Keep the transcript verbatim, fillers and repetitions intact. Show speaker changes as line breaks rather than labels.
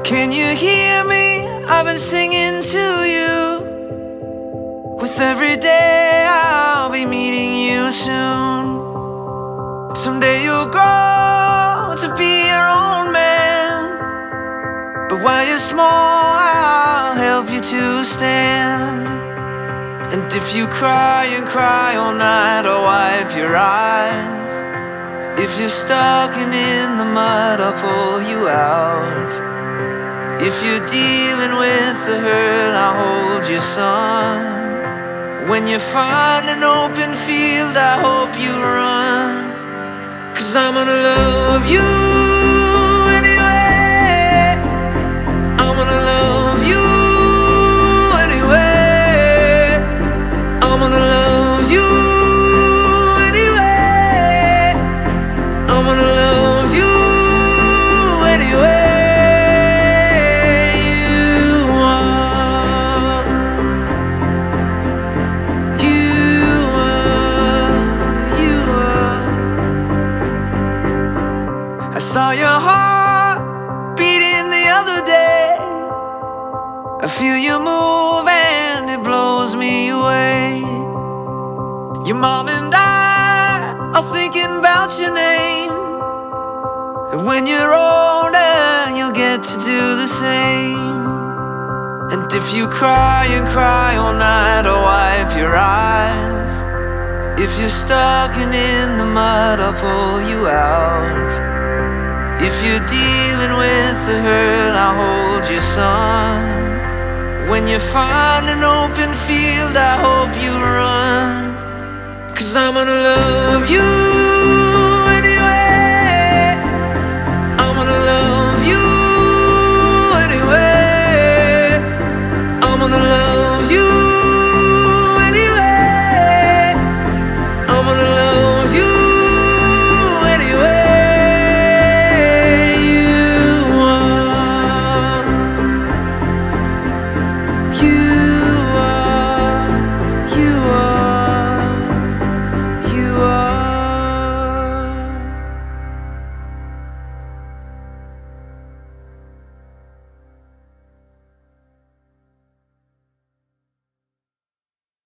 Can you hear me? I've been singing to you. With every day I'll be meeting you soon. Someday you'll grow to be your own man, but while you're small I'll help you to stand. And if you cry and cry all night, I'll wipe your eyes. If you're stuck and in the mud, I'll pull you out. If you're dealing with the hurt, I'll hold your son. When you find an open field, I hope you run. 'Cause I'm gonna love you anyway. I'm gonna love you anyway. I'm gonna love you anyway. I'm gonna love you anyway. I saw your heart beating the other day. I feel you move and it blows me away. Your mom and I are thinking about your name, and when you're older you'll get to do the same. And if you cry and cry all night, I'll wipe your eyes. If you're stuck and in the mud, I'll pull you out. If you're dealing with the hurt, I'll hold your son. When you find an open field, I hope you run. 'Cause I'm gonna love